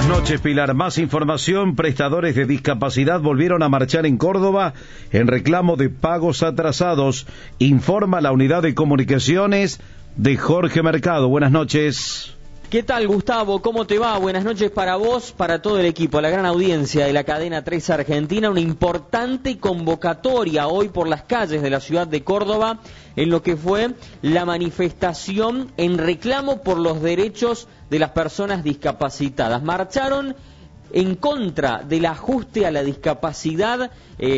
Buenas noches, Pilar. Más información. Prestadores de discapacidad volvieron a marchar en Córdoba en reclamo de pagos atrasados. Informa la unidad de comunicaciones de Jorge Mercado. Buenas noches. ¿Qué tal, Gustavo? ¿Cómo te va? Buenas noches para vos, para todo el equipo, la gran audiencia de la cadena 3 Argentina. Una importante convocatoria hoy por las calles de la ciudad de Córdoba en lo que fue la manifestación en reclamo por los derechos de las personas discapacitadas. Marcharon en contra del ajuste a la discapacidad,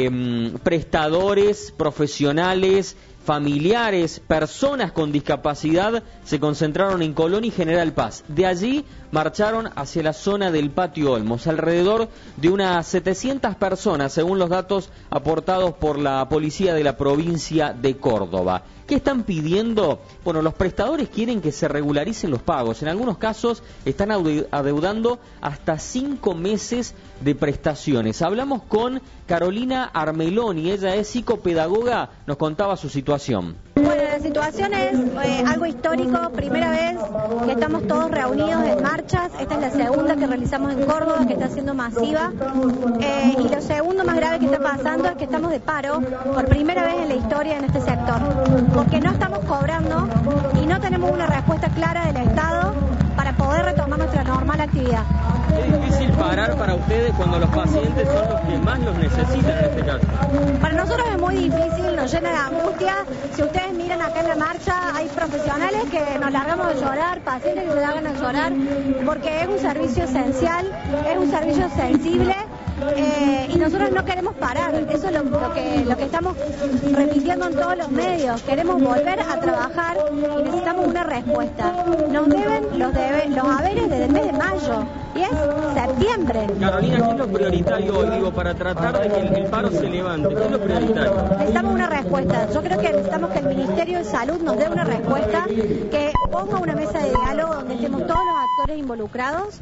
prestadores, profesionales, familiares, personas con discapacidad se concentraron en Colón y General Paz. De allí marcharon hacia la zona del Patio Olmos. Alrededor de unas 700 personas, según los datos aportados por la policía de la provincia de Córdoba. ¿Qué están pidiendo? Bueno, los prestadores quieren que se regularicen los pagos. En algunos casos están adeudando hasta 5 meses de prestaciones. Hablamos con Carolina Armeloni, ella es psicopedagoga, nos contaba su situación. Bueno, la situación es algo histórico, primera vez que estamos todos reunidos en marchas, esta es la segunda que realizamos en Córdoba, que está siendo masiva, y lo segundo más grave que está pasando es que estamos de paro por primera vez en la historia en este sector, porque no estamos cobrando y no tenemos una respuesta clara del Estado para poder retomar nuestra normal actividad. ¿Es difícil parar para ustedes cuando los pacientes son los que más los necesitan en este caso? Para nosotros es muy difícil, nos llena de angustia. Si ustedes miran acá en la marcha, hay profesionales que nos largamos de llorar, pacientes que se largan a llorar, porque es un servicio esencial, es un servicio sensible, y nosotros no queremos parar. Eso es lo que estamos repitiendo en todos los medios. Queremos volver a trabajar y necesitamos una respuesta. Nos deben los haberes desde el mes de mayo y es septiembre. Carolina, ¿qué es lo prioritario hoy? Digo, para tratar de que el paro se levante, ¿qué es lo prioritario? Necesitamos una respuesta. Yo creo que necesitamos que el Ministerio de Salud nos dé una respuesta, que ponga una mesa de diálogo donde estemos todos los actores involucrados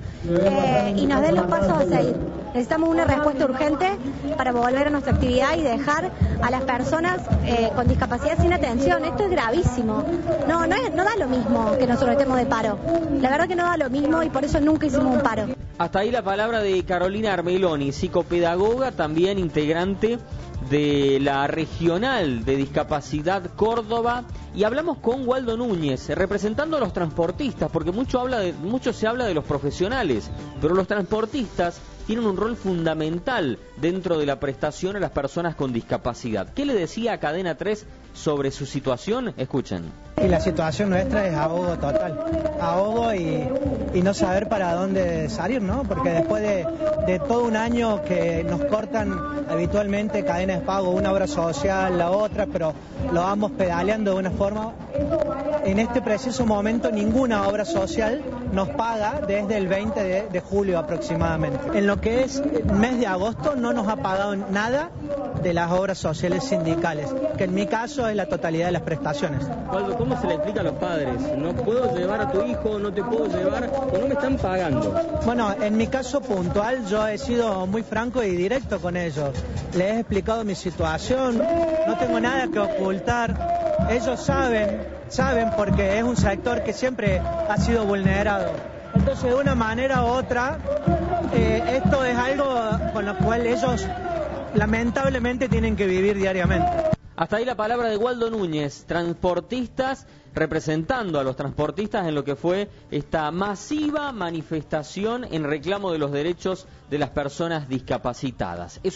y nos den los pasos a seguir. Necesitamos una respuesta urgente para volver a nuestra actividad y dejar a las personas con discapacidad sin atención. Esto es gravísimo. No da lo mismo que nosotros estemos de paro. La verdad que no da lo mismo y por eso nunca hicimos un paro. Hasta ahí la palabra de Carolina Armeloni, psicopedagoga, también integrante de la Regional de Discapacidad Córdoba, y hablamos con Waldo Núñez, representando a los transportistas, porque mucho se habla de los profesionales, pero los transportistas tienen un rol fundamental dentro de la prestación a las personas con discapacidad. ¿Qué le decía a Cadena 3 sobre su situación? Escuchen. Y la situación nuestra es ahogo total, ahogo y no saber para dónde salir, ¿no? Porque después de todo un año que nos cortan habitualmente cadenas de pago, una obra social, la otra, pero lo vamos pedaleando de una forma. En este preciso momento ninguna obra social nos paga desde el 20 de julio aproximadamente. En lo que es el mes de agosto no nos ha pagado nada de las obras sociales sindicales, que en mi caso es la totalidad de las prestaciones. Waldo, ¿cómo se le explica a los padres? No puedo llevar a tu hijo, no te puedo llevar, o no me están pagando. Bueno, en mi caso puntual yo he sido muy franco y directo con ellos. Les he explicado mi situación, no tengo nada que ocultar. Ellos saben porque es un sector que siempre ha sido vulnerado. Entonces, de una manera u otra, esto es algo con lo cual ellos lamentablemente tienen que vivir diariamente. Hasta ahí la palabra de Waldo Núñez, transportistas, representando a los transportistas en lo que fue esta masiva manifestación en reclamo de los derechos de las personas discapacitadas.